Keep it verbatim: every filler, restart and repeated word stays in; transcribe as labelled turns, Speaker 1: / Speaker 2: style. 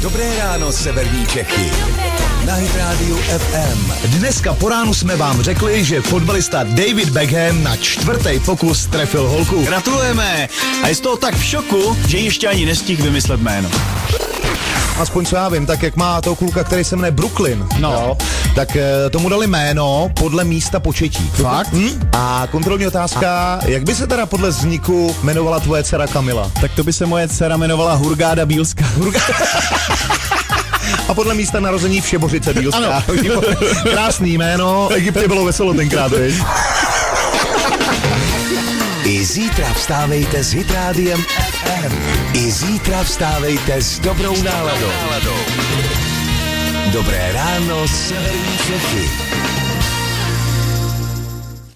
Speaker 1: Dobré ráno, severní Čechy. Na Hit Radio F M. Dneska po ránu jsme vám řekli, že fotbalista David Beckham na čtvrtý pokus trefil holku.
Speaker 2: Gratulujeme! A je z toho tak v šoku, že ještě ani nestihl vymyslet jméno.
Speaker 3: Aspoň co já vím, tak jak má to kluka, který se jmenuje Brooklyn,
Speaker 2: no.
Speaker 3: jo, tak e, tomu dali jméno podle místa početí.
Speaker 2: Fakt?
Speaker 3: Hm? A kontrolní otázka, jak by se teda podle vzniku jmenovala tvoje dcera Kamila?
Speaker 2: Tak to by se moje dcera jmenovala Hurgáda Bílská.
Speaker 3: A podle místa narození Všebořice Bílská. Krásný jméno, v Egyptě bylo veselo tenkrát, viď?
Speaker 1: I zítra vstávejte s Hit Rádiem F M. I zítra vstávejte s dobrou náladou. Dobré ráno, severní Čechy.